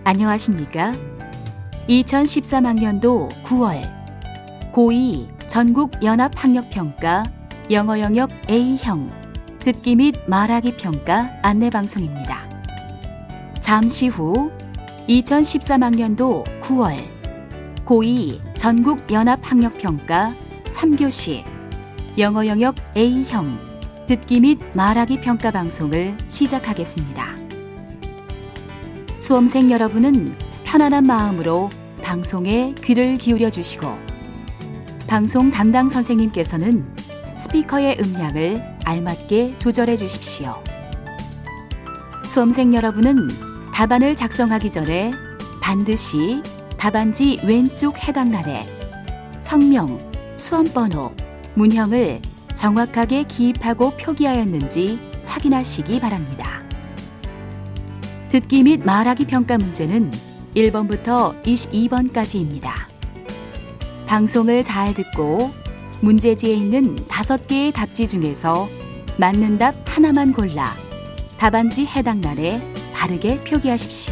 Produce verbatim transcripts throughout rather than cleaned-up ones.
안녕하십니까? 이천십삼 학년도 구월 고이 전국연합학력평가 영어 영역 A형 듣기 및 말하기 평가 안내방송입니다. 잠시 후 이천십삼 학년도 구월 고이 전국연합학력평가 삼 교시 영어 영역 A형 듣기 및 말하기 평가 방송을 시작하겠습니다. 수험생 여러분은 편안한 마음으로 방송에 귀를 기울여 주시고 방송 담당 선생님께서는 스피커의 음량을 알맞게 조절해 주십시오. 수험생 여러분은 답안을 작성하기 전에 반드시 답안지 왼쪽 해당란에 성명, 수험번호, 문형을 정확하게 기입하고 표기하였는지 확인하시기 바랍니다. 듣기 및 말하기 평가 문제는 일 번부터 이십이 번까지입니다. 방송을 잘 듣고 문제지에 있는 다섯 개의 답지 중에서 맞는 답 하나만 골라 답안지 해당란에 바르게 표기하십시오.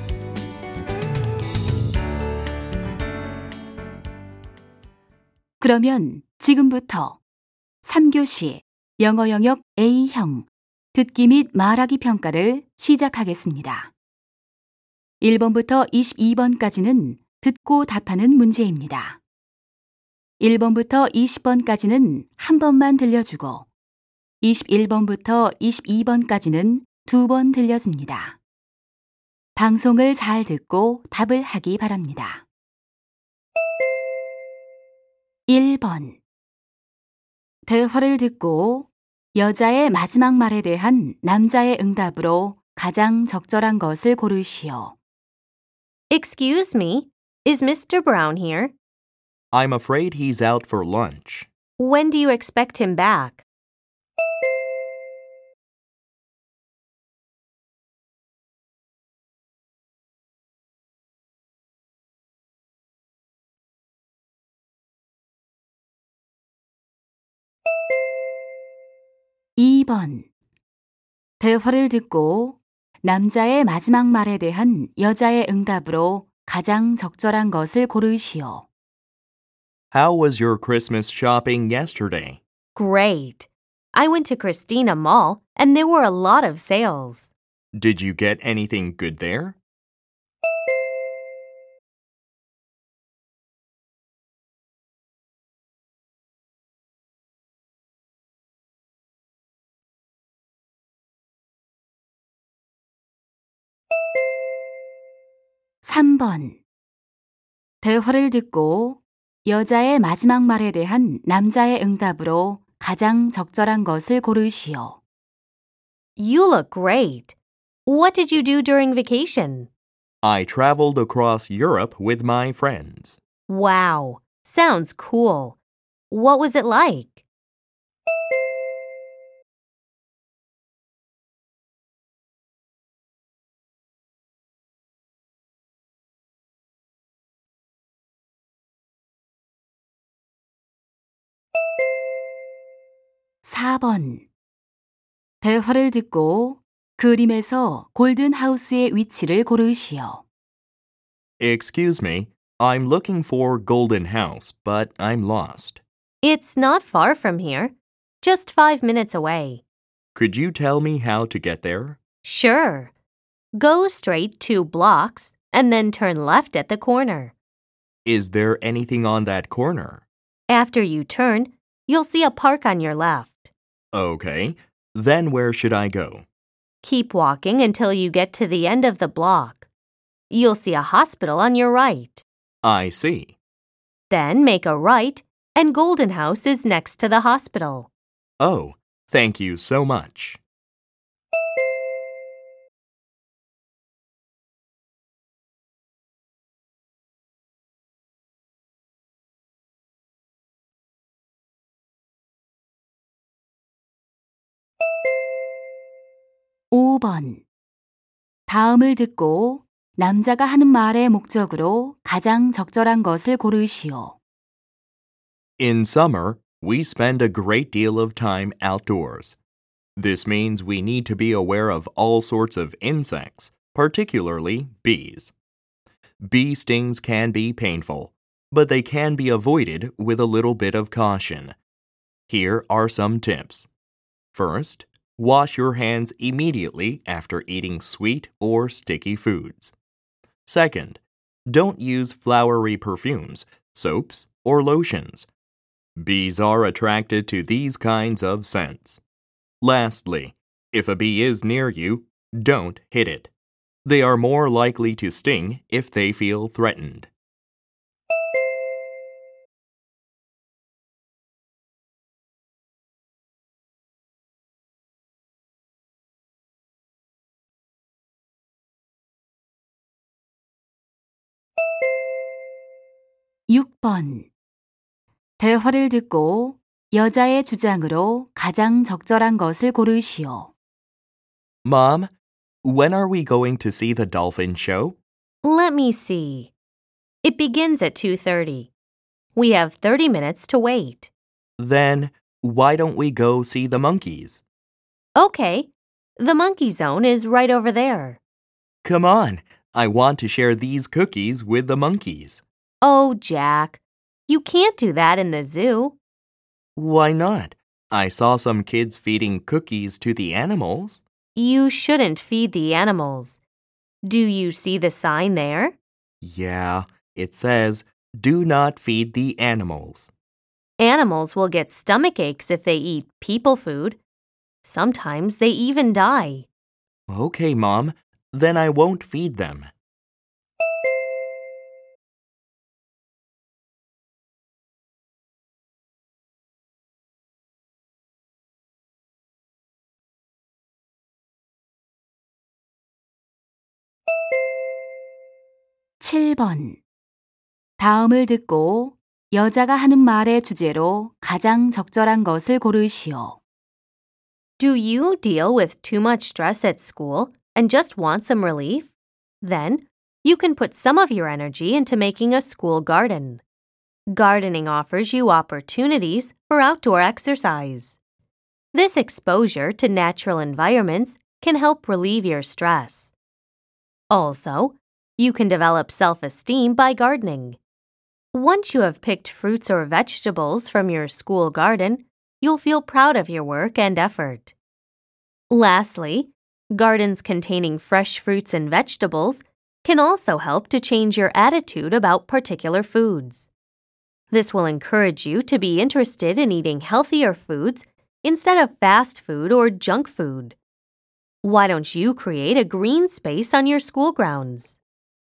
그러면 지금부터 삼 교시 영어 영역 A형 듣기 및 말하기 평가를 시작하겠습니다. 일 번부터 이십이 번까지는 듣고 답하는 문제입니다. 일 번부터 이십 번까지는 한 번만 들려주고 이십일 번부터 이십이 번까지는 두 번 들려줍니다. 방송을 잘 듣고 답을 하기 바랍니다. 일 번 대화를 듣고 여자의 마지막 말에 대한 남자의 응답으로 가장 적절한 것을 고르시오. Excuse me, is Mister Brown here? I'm afraid he's out for lunch. When do you expect him back? 이 번 대화를 듣고 남자의 마지막 말에 대한 여자의 응답으로 가장 적절한 것을 고르시오. How was your Christmas shopping yesterday? Great. I went to Christina Mall and there were a lot of sales. Did you get anything good there? 삼 번 대화를 듣고 여자의 마지막 말에 대한 남자의 응답으로 가장 적절한 것을 고르시오. You look great. What did you do during vacation? I traveled across Europe with my friends. Wow, sounds cool. What was it like? 사 번 대화를 듣고 그림에서 골든하우스의 위치를 고르시오. Excuse me, I'm looking for Golden House, but I'm lost. It's not far from here, just five minutes away. Could you tell me how to get there? Sure. Go straight two blocks and then turn left at the corner. Is there anything on that corner? After you turn, you'll see a park on your left. Okay, then where should I go? Keep walking until you get to the end of the block. You'll see a hospital on your right. I see. Then make a right, and Golden House is next to the hospital. Oh, thank you so much. 오 번 다음을 듣고 남자가 하는 말의 목적으로 가장 적절한 것을 고르시오. In summer, we spend a great deal of time outdoors. This means we need to be aware of all sorts of insects, particularly bees. bee stings can be painful, but they can be avoided with a little bit of caution. Here are some tips. First, wash your hands immediately after eating sweet or sticky foods. Second, don't use flowery perfumes, soaps, or lotions. Bees are attracted to these kinds of scents. Lastly, if a bee is near you, don't hit it. They are more likely to sting if they feel threatened. 육 번. 대화를 듣고 여자의 주장으로 가장 적절한 것을 고르시오. Mom, when are we going to see the dolphin show? Let me see. It begins at two thirty. We have thirty minutes to wait. Then, why don't we go see the monkeys? Okay. The monkey zone is right over there. Come on, I want to share these cookies with the monkeys. Oh, Jack. You can't do that in the zoo. Why not? I saw some kids feeding cookies to the animals. You shouldn't feed the animals. Do you see the sign there? Yeah, it says, do not feed the animals. Animals will get stomach aches if they eat people food. Sometimes they even die. Okay, Mom, then I won't feed them. 칠 번. 다음을 듣고 여자가 하는 말의 주제로 가장 적절한 것을 고르시오. Do you deal with too much stress at school and just want some relief? Then, you can put some of your energy into making a school garden. Gardening offers you opportunities for outdoor exercise. This exposure to natural environments can help relieve your stress. Also, you can develop self-esteem by gardening. Once you have picked fruits or vegetables from your school garden, you'll feel proud of your work and effort. Lastly, gardens containing fresh fruits and vegetables can also help to change your attitude about particular foods. This will encourage you to be interested in eating healthier foods instead of fast food or junk food. Why don't you create a green space on your school grounds?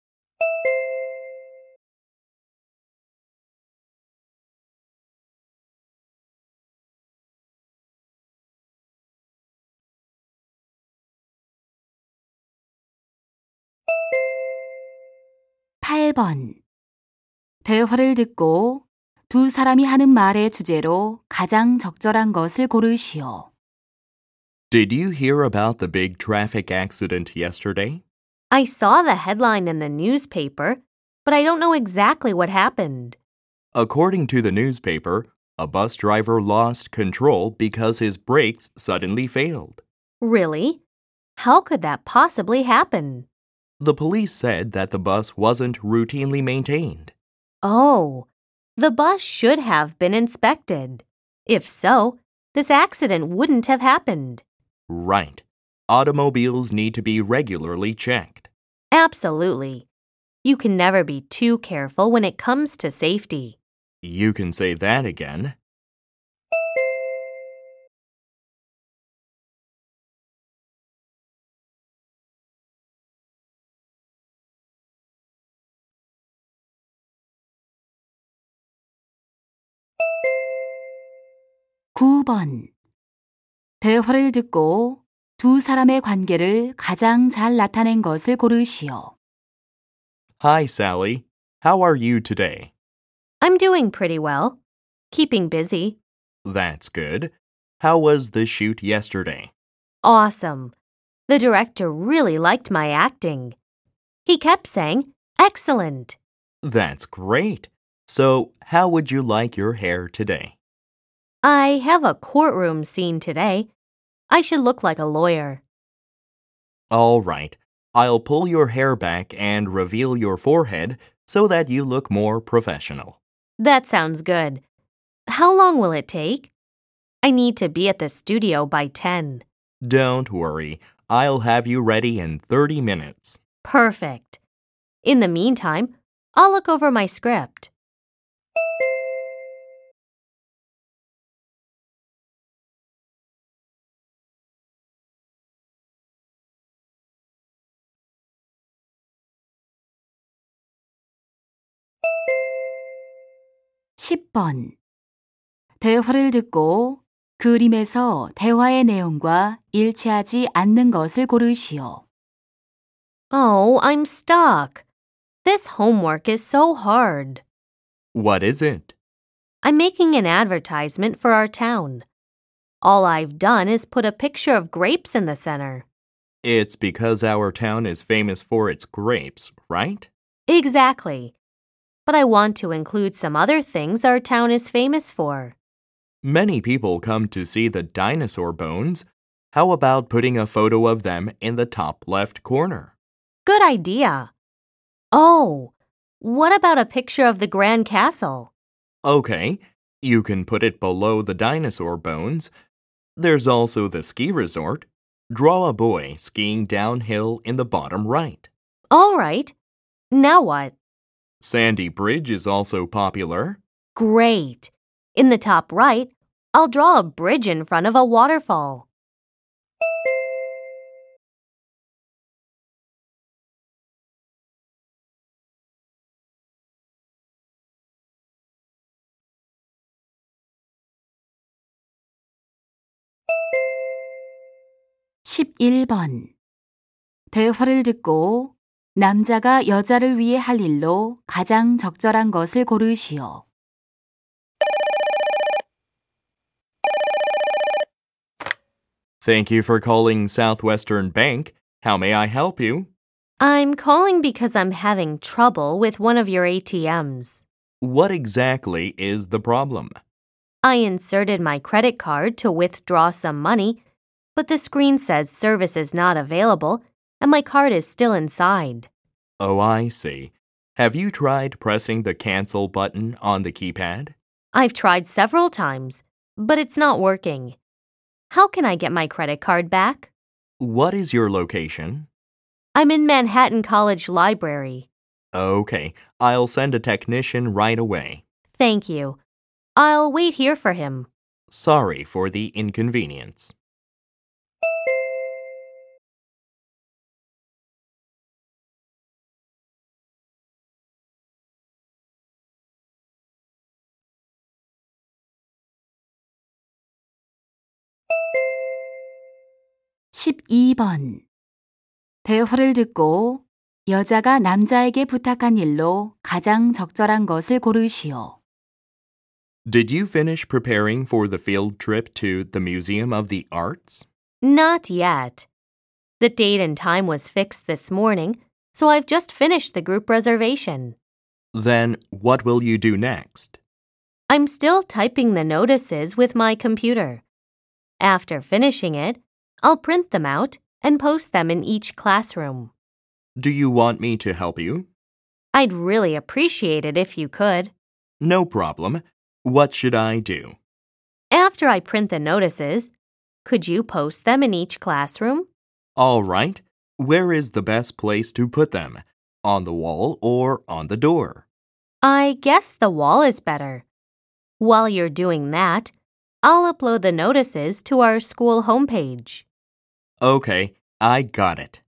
팔 번. 대화를 듣고 두 사람이 하는 말의 주제로 가장 적절한 것을 고르시오. Did you hear about the big traffic accident yesterday? I saw the headline in the newspaper, but I don't know exactly what happened. According to the newspaper, a bus driver lost control because his brakes suddenly failed. Really? How could that possibly happen? The police said that the bus wasn't routinely maintained. Oh, the bus should have been inspected. If so, this accident wouldn't have happened. Right. Automobiles need to be regularly checked. Absolutely. You can never be too careful when it comes to safety. You can say that again. 구 번. 대화를 듣고 두 사람의 관계를 가장 잘 나타낸 것을 고르시오. Hi, Sally. How are you today? I'm doing pretty well. Keeping busy. That's good. How was the shoot yesterday? Awesome. The director really liked my acting. He kept saying, "Excellent." That's great. So, how would you like your hair today? I have a courtroom scene today. I should look like a lawyer. All right. I'll pull your hair back and reveal your forehead so that you look more professional. That sounds good. How long will it take? I need to be at the studio by ten. Don't worry, I'll have you ready in thirty minutes. Perfect. In the meantime, I'll look over my script. 십 번. 대화를 듣고 그림에서 대화의 내용과 일치하지 않는 것을 고르시오. Oh, I'm stuck. This homework is so hard. What is it? I'm making an advertisement for our town. All I've done is put a picture of grapes in the center. It's because our town is famous for its grapes, right? Exactly. But I want to include some other things our town is famous for. Many people come to see the dinosaur bones. How about putting a photo of them in the top left corner? Good idea. Oh, what about a picture of the Grand Castle? Okay, you can put it below the dinosaur bones. There's also the ski resort. Draw a boy skiing downhill in the bottom right. All right. Now what? Sandy Bridge is also popular. Great. In the top right, I'll draw a bridge in front of a waterfall. 십일 번. 대화를 듣고 남자가 여자를 위해 할 일로 가장 적절한 것을 고르시오. Thank you for calling Southwestern Bank. How may I help you? I'm calling because I'm having trouble with one of your A T Ms. What exactly is the problem? I inserted my credit card to withdraw some money, but the screen says service is not available and my card is still inside. Oh, I see. Have you tried pressing the cancel button on the keypad? I've tried several times, but it's not working. How can I get my credit card back? What is your location? I'm in Manhattan College Library. Okay, I'll send a technician right away. Thank you. I'll wait here for him. Sorry for the inconvenience. 십이 번. 대화를 듣고 여자가 남자에게 부탁한 일로 가장 적절한 것을 고르시오. Did you finish preparing for the field trip to the Museum of the Arts? Not yet. The date and time was fixed this morning, so I've just finished the group reservation. Then what will you do next? I'm still typing the notices with my computer. After finishing it, I'll print them out and post them in each classroom. Do you want me to help you? I'd really appreciate it if you could. No problem. What should I do? After I print the notices, could you post them in each classroom? All right. Where is the best place to put them? On the wall or on the door? I guess the wall is better. While you're doing that, I'll upload the notices to our school homepage. Okay, I got it.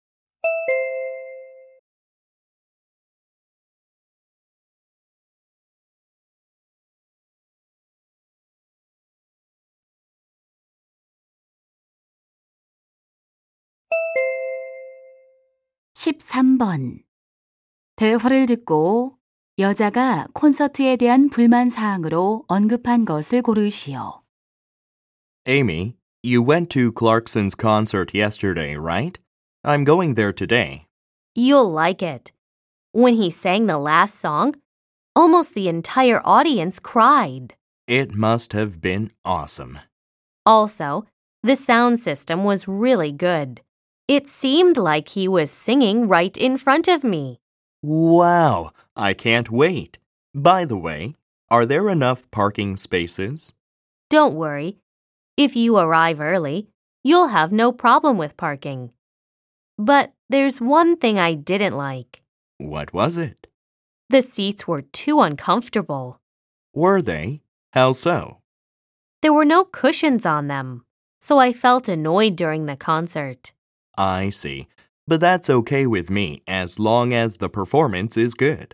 십삼 번. 대화를 듣고 여자가 콘서트에 대한 불만 사항으로 언급한 것을 고르시오. Amy, you went to Clarkson's concert yesterday, right? I'm going there today. You'll like it. When he sang the last song, almost the entire audience cried. It must have been awesome. Also, the sound system was really good. It seemed like he was singing right in front of me. Wow, I can't wait. By the way, are there enough parking spaces? Don't worry. If you arrive early, you'll have no problem with parking. But there's one thing I didn't like. What was it? The seats were too uncomfortable. Were they? How so? There were no cushions on them, so I felt annoyed during the concert. I see. But that's okay with me as long as the performance is good.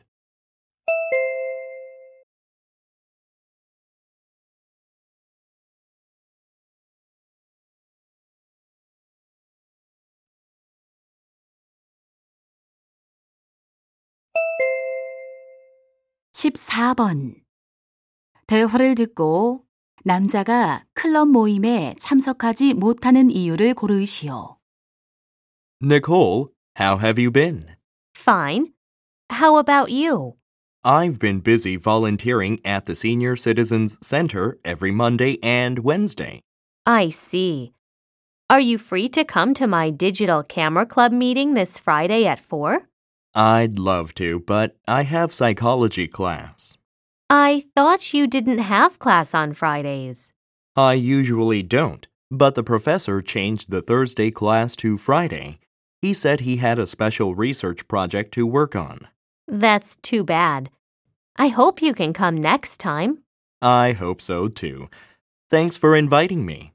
십사 번. 대화를 듣고 남자가 클럽 모임에 참석하지 못하는 이유를 고르시오. Nicole, how have you been? Fine. How about you? I've been busy volunteering at the Senior Citizens Center every Monday and Wednesday. I see. Are you free to come to my digital camera club meeting this Friday at four? I'd love to, but I have psychology class. I thought you didn't have class on Fridays. I usually don't, but the professor changed the Thursday class to Friday. He said he had a special research project to work on. That's too bad. I hope you can come next time. I hope so, too. Thanks for inviting me.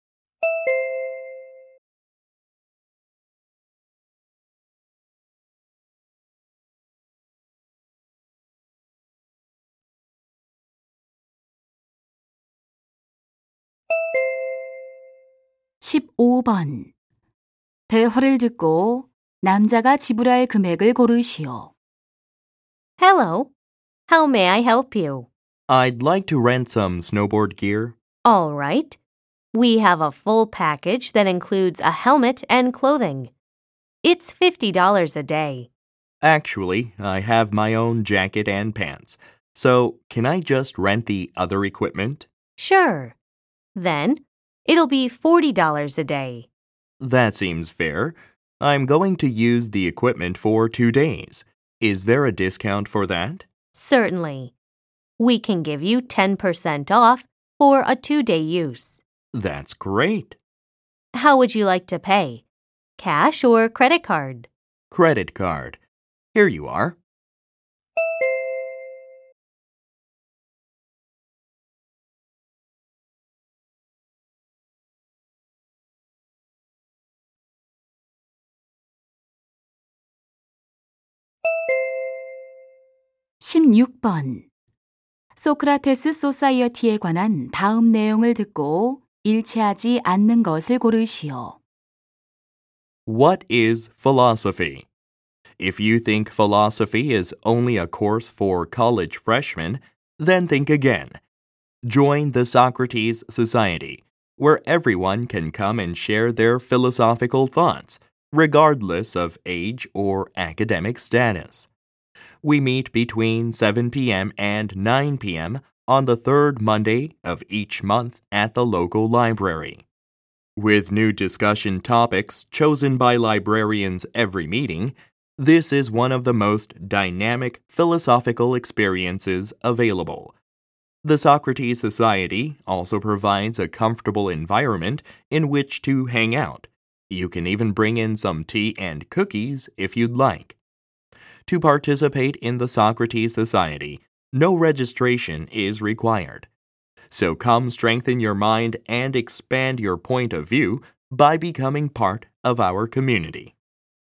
십오 번. 대화를 듣고 남자가 지불할 금액을 고르시오. Hello. How may I help you? I'd like to rent some snowboard gear. All right. We have a full package that includes a helmet and clothing. It's fifty dollars a day. Actually, I have my own jacket and pants. So, can I just rent the other equipment? Sure. Then, it'll be forty dollars a day. That seems fair. I'm going to use the equipment for two days. Is there a discount for that? Certainly. We can give you ten percent off for a two-day use. That's great. How would you like to pay? Cash or credit card? Credit card. Here you are. 십육 번. 소크라테스 소사이어티에 관한 다음 내용을 듣고 일치하지 않는 것을 고르시오. What is philosophy? If you think philosophy is only a course for college freshmen, then think again. Join the Socrates Society, where everyone can come and share their philosophical thoughts, regardless of age or academic status. We meet between seven p.m. and nine p.m. on the third Monday of each month at the local library. With new discussion topics chosen by librarians every meeting, this is one of the most dynamic philosophical experiences available. The Socrates Society also provides a comfortable environment in which to hang out. You can even bring in some tea and cookies if you'd like. To participate in the Socrates Society, no registration is required. So come strengthen your mind and expand your point of view by becoming part of our community.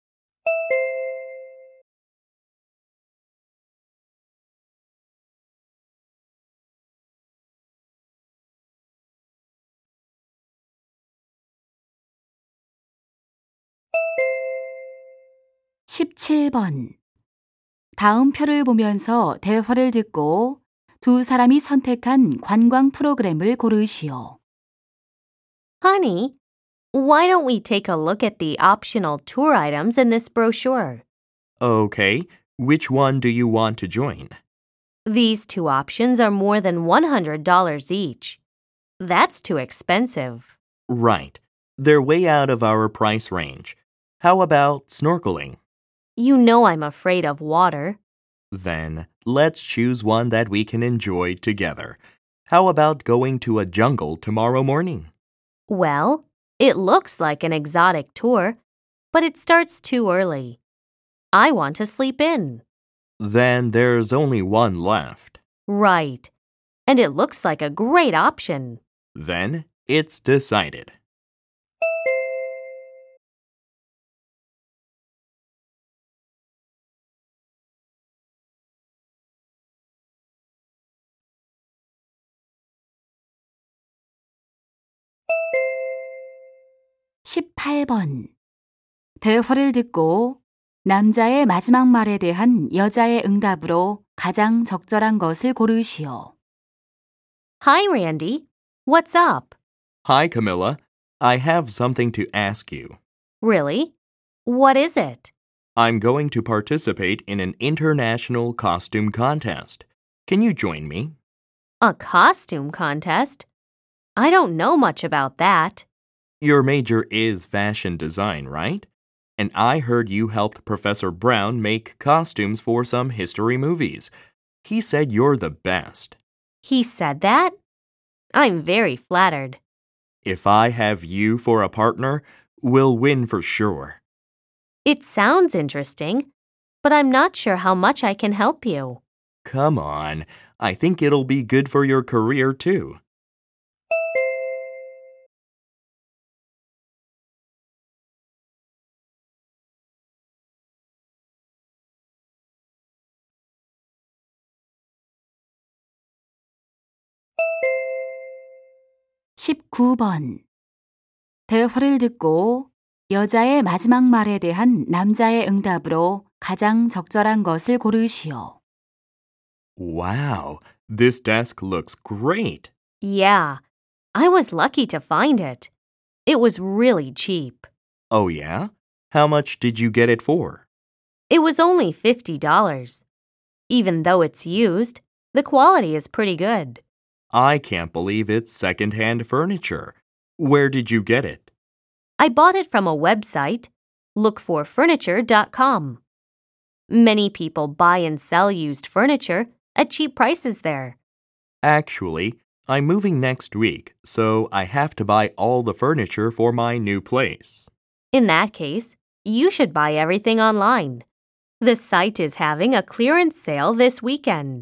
십칠 번. 다음 표를 보면서 대화를 듣고 두 사람이 선택한 관광 프로그램을 고르시오. Honey, why don't we take a look at the optional tour items in this brochure? Okay, which one do you want to join? These two options are more than one hundred dollars each. That's too expensive. Right. They're way out of our price range. How about snorkeling? You know I'm afraid of water. Then let's choose one that we can enjoy together. How about going to a jungle tomorrow morning? Well, it looks like an exotic tour, but it starts too early. I want to sleep in. Then there's only one left. Right. And it looks like a great option. Then it's decided. 십팔 번. 대화를 듣고 남자의 마지막 말에 대한 여자의 응답으로 가장 적절한 것을 고르시오. Hi, Randy. What's up? Hi, Camilla. I have something to ask you. Really? What is it? I'm going to participate in an international costume contest. Can you join me? A costume contest? I don't know much about that. Your major is fashion design, right? And I heard you helped Professor Brown make costumes for some history movies. He said you're the best. He said that? I'm very flattered. If I have you for a partner, we'll win for sure. It sounds interesting, but I'm not sure how much I can help you. Come on, I think it'll be good for your career too. 십구 번. 대화를 듣고 여자의 마지막 말에 대한 남자의 응답으로 가장 적절한 것을 고르시오. Wow, this desk looks great. Yeah, I was lucky to find it. It was really cheap. Oh yeah? How much did you get it for? It was only fifty dollars. Even though it's used, the quality is pretty good. I can't believe it's second-hand furniture. Where did you get it? I bought it from a website, look for furniture dot com. Many people buy and sell used furniture at cheap prices there. Actually, I'm moving next week, so I have to buy all the furniture for my new place. In that case, you should buy everything online. The site is having a clearance sale this weekend.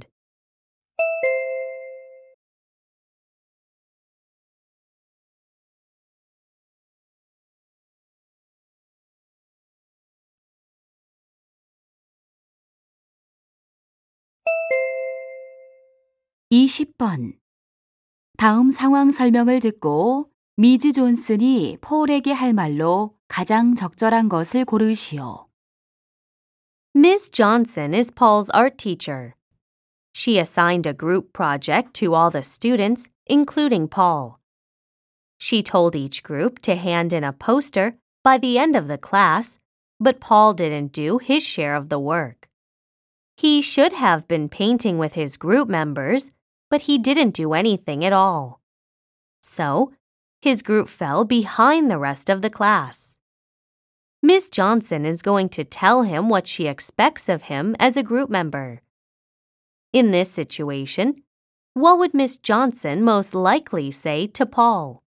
이십 번. 다음 상황 설명을 듣고 미즈 존슨이 폴에게 할 말로 가장 적절한 것을 고르시오. Miss Johnson is Paul's art teacher. She assigned a group project to all the students, including Paul. She told each group to hand in a poster by the end of the class, but Paul didn't do his share of the work. He should have been painting with his group members, but he didn't do anything at all. So, his group fell behind the rest of the class. Miss Johnson is going to tell him what she expects of him as a group member. In this situation, what would Miss Johnson most likely say to Paul?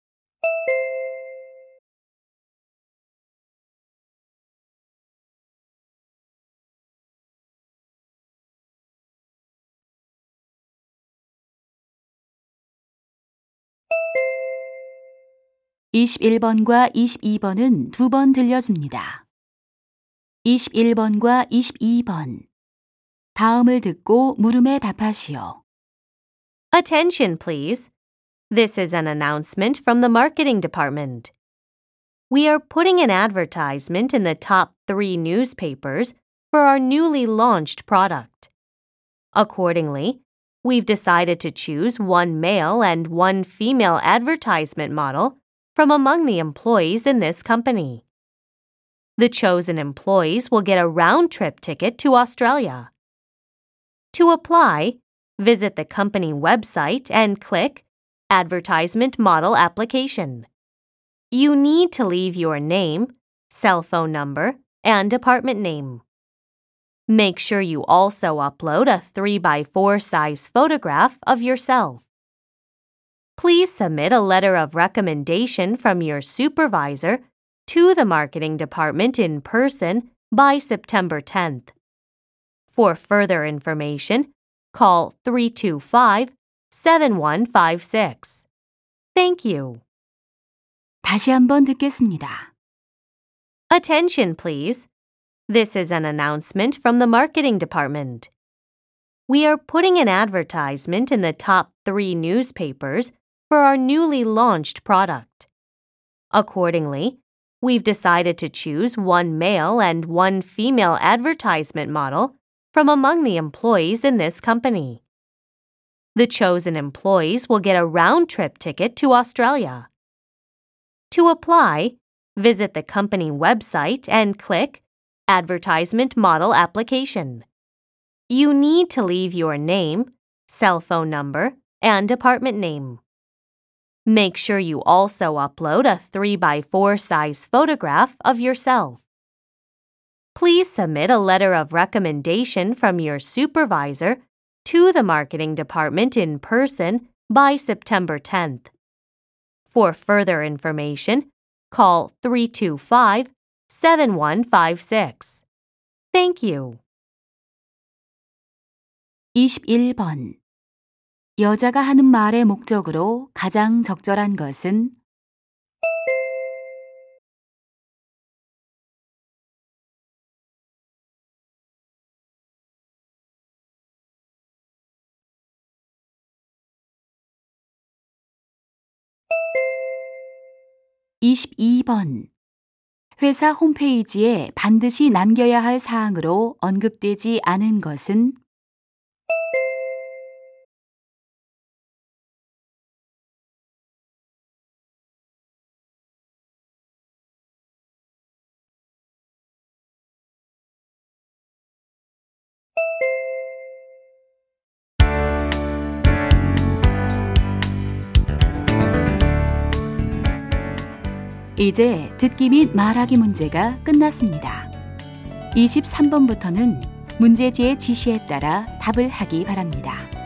이십일 번과 이십이 번은 두 번 들려줍니다. 이십일 번과 이십이 번. 다음을 듣고 물음에 답하시오. Attention, please. This is an announcement from the marketing department. We are putting an advertisement in the top three newspapers for our newly launched product. Accordingly, we've decided to choose one male and one female advertisement model from among the employees in this company. The chosen employees will get a round-trip ticket to Australia. To apply, visit the company website and click Advertisement Model Application. You need to leave your name, cell phone number, and apartment name. Make sure you also upload a three by four size photograph of yourself. Please submit a letter of recommendation from your supervisor to the marketing department in person by September tenth. For further information, call three two five, seven one five six. Thank you. 다시 한번 듣겠습니다. Attention, please. This is an announcement from the marketing department. We are putting an advertisement in the top three newspapers for our newly launched product. Accordingly, we've decided to choose one male and one female advertisement model from among the employees in this company. The chosen employees will get a round-trip ticket to Australia. To apply, visit the company website and click Advertisement Model Application. You need to leave your name, cell phone number, and apartment name. Make sure you also upload a three by four size photograph of yourself. Please submit a letter of recommendation from your supervisor to the marketing department in person by September tenth. For further information, call three two five, seven one five six. Thank you. 이십일 번. 여자가 하는 말의 목적으로 가장 적절한 것은 이십이 번. 회사 홈페이지에 반드시 남겨야 할 사항으로 언급되지 않은 것은 이제 듣기 및 말하기 문제가 끝났습니다. 이십삼 번부터는 문제지의 지시에 따라 답을 하기 바랍니다.